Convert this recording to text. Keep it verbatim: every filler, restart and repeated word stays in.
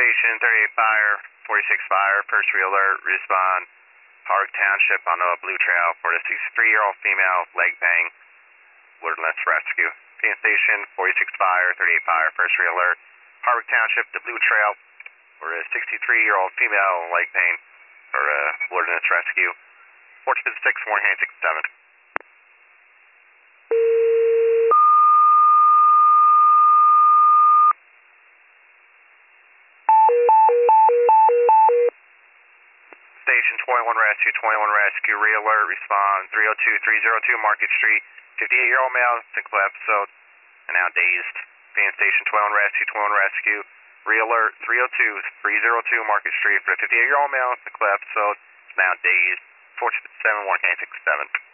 Station thirty-eight Fire, forty-six Fire, first alert, respond. Park Township on a Blue Trail for the sixty-three-year-old female, leg pain, wordless rescue. P M Station forty-six Fire, thirty-eight Fire, first alert. Park Township, the Blue Trail for a sixty-three-year-old female, leg pain for a wordless rescue. fourteen six, one hand six seven. Station twenty-one Rescue, twenty-one Rescue, re-alert, respond, three oh two, three oh two Market Street, fifty-eight-year-old male, cyclical episode, and now dazed. P M Station twenty-one Rescue, twenty-one Rescue, re-alert, three oh two, three oh two Market Street for a fifty-eight-year-old male, cyclical episode, now dazed, four seven one, six seven.